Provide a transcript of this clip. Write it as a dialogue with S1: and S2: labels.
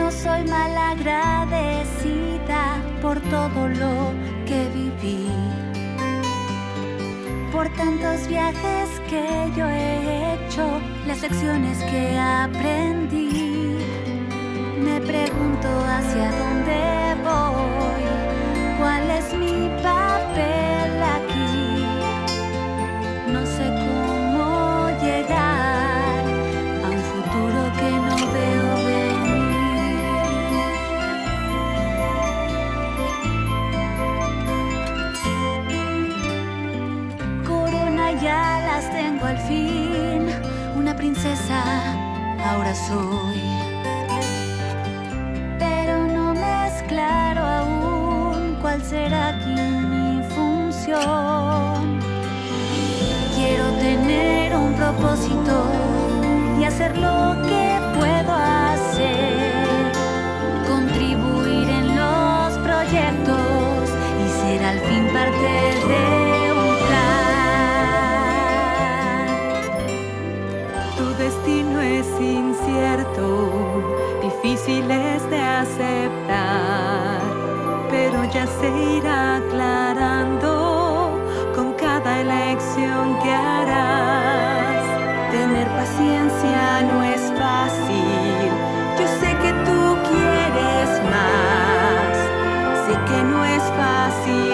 S1: no soy malagradecida por todo lo que viví, por tantos viajes que yo he hecho, las lecciones que aprendí. Me pregunto hacia dónde voy, cuál es mi papel aquí. No sé cómo llegar a un futuro que no veo venir. Corona ya las tengo al fin, una princesa ahora soy. Pero no me es claro aún cuál será aquí mi función. Quiero tener un propósito y hacer lo que puedo hacer, contribuir en los proyectos y ser al fin parte de un plan.
S2: Tu destino es incierto, difícil es de aceptar, pero ya se irá aclarando con cada elección que harás. Tener paciencia no es fácil, yo sé que tú quieres más, sé que no es fácil.